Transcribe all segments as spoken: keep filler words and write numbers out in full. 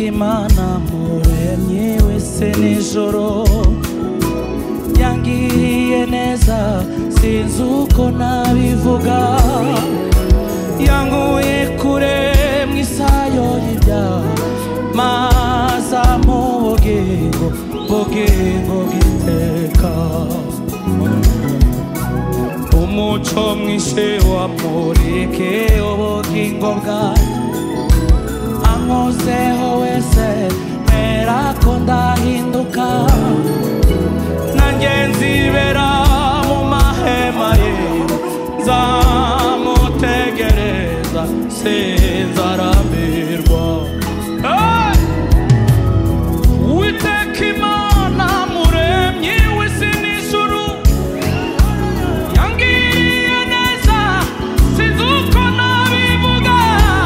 Imana muremyi w'isi n'ijoro yangiriye neza sinzi uko nabivuga yanguye kure mu isayo y'ibyaha maza mu bugingo bugingo bw'iteka umuco mwinshi wamurikiye ubugingo bwanjye ankozeho wese mera ko ndahinduka nanjye nzibera mu mahema ye nzamutegereza sinzarambirwa Uwiteka Imana muremyi w'isi n'ijuru yangiriye neza sinzi uko nabivuga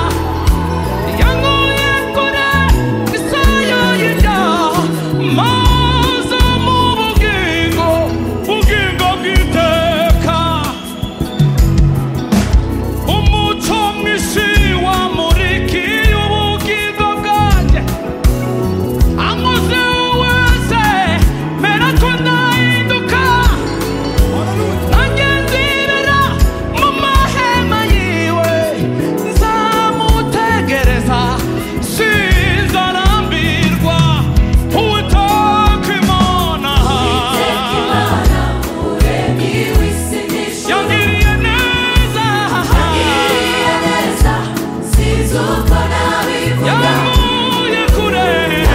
yanguye kure isayo y'ibyaha maze mu bugingo bugingo bw'iteka umuco mwinshi wamurikiye ubugingo bwanjye ankoze wese mera ko ndahinduka nanjye nzibera mu mahema yiwe nzamutegereza sinzarambirwa Uwiteka Imana yangiriye neza yanguye kure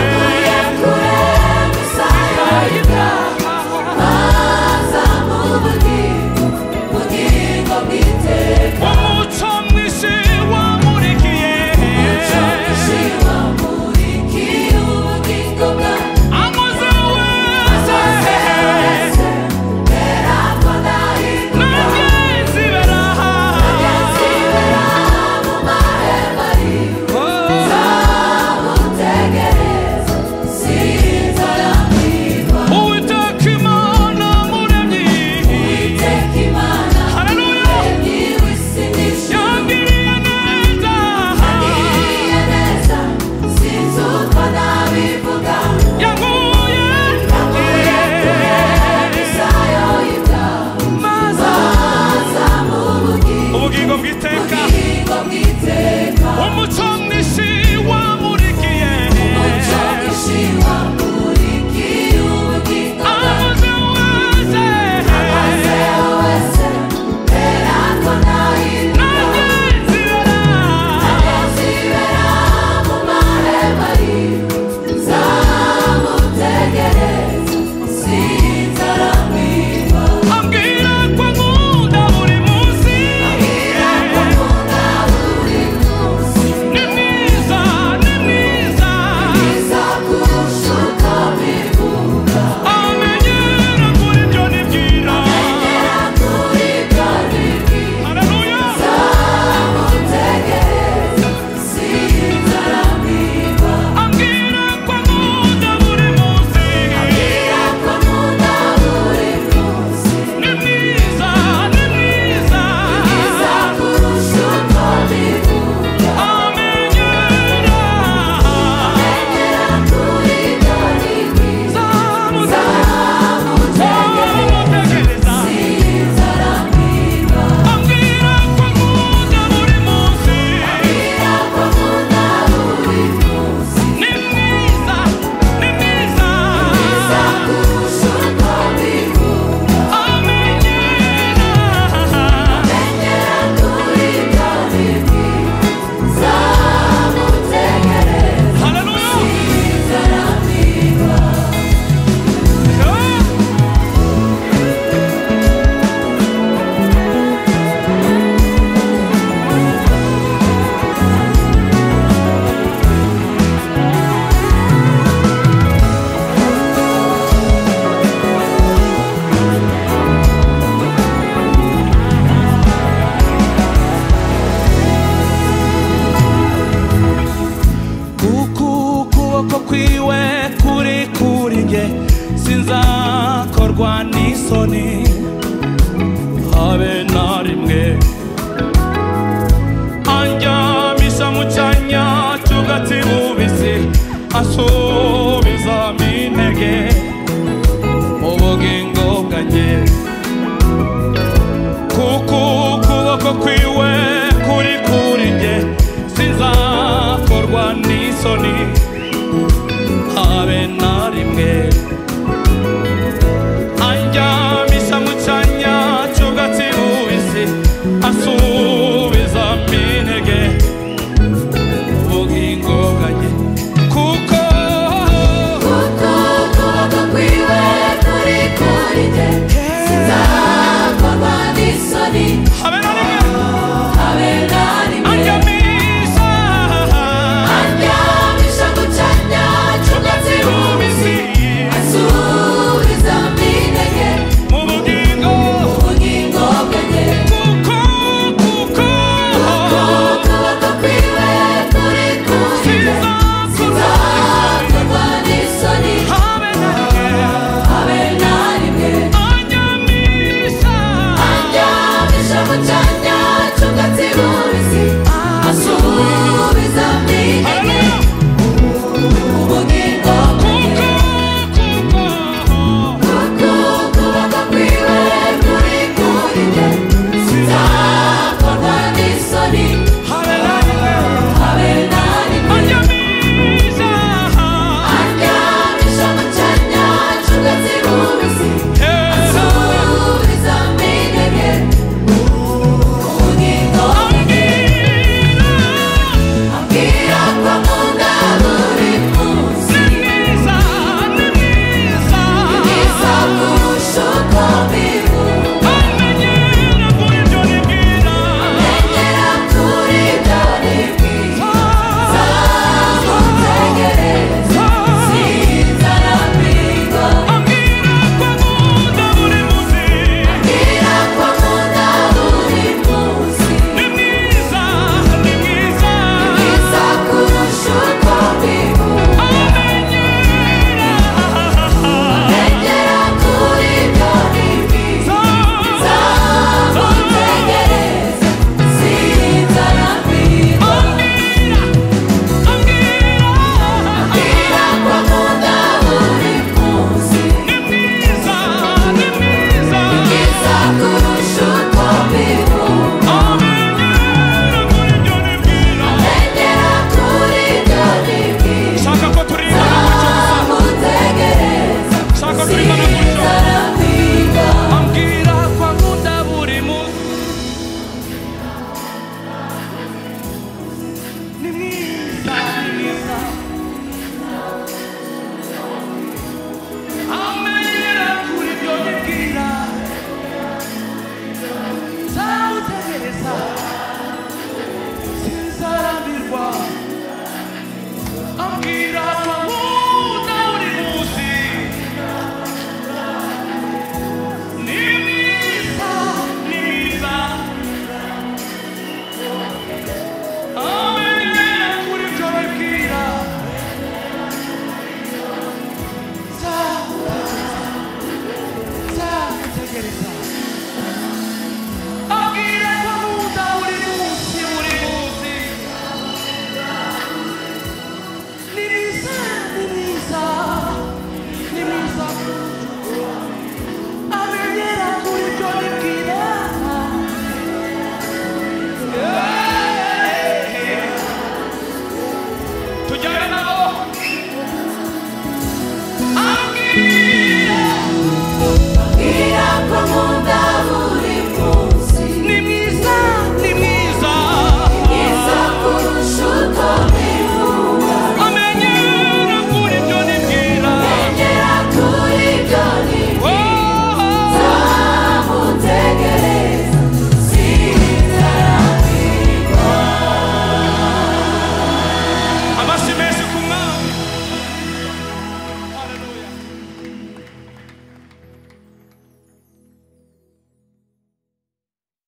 umuco mwinshi wamurikiye ankoze wese nanjye nzibera Uwiteka Imana muremyi haleluya yangiriye neza yanguye maze ubugingo bw'iteka umuco mwinshi wamurikiye ankoze wese nanjye nzibera ambwira ko nkunda buri munsi ni mwiza ni mwiza amenyera kuri ibyo nibwira haleluya ambwira ko nkunda buri munsi ni mwiza ni mwiza amenyera ambwira ko nkunda buri munsi ni mwiza ni mwiza kuko ukuboko kwiwe kuri kuri nge sinzakorwa n'isoni habe na rimwe anjyamisha mu cyanya cy'ubwatsi bubisi isoni habe na rimwe anjyamisha mu cyanya cy'ubwatsi bubisi asubiza intege ubugingo bwanjye kuko kuko ukuboko kwiwe kuri kuri jye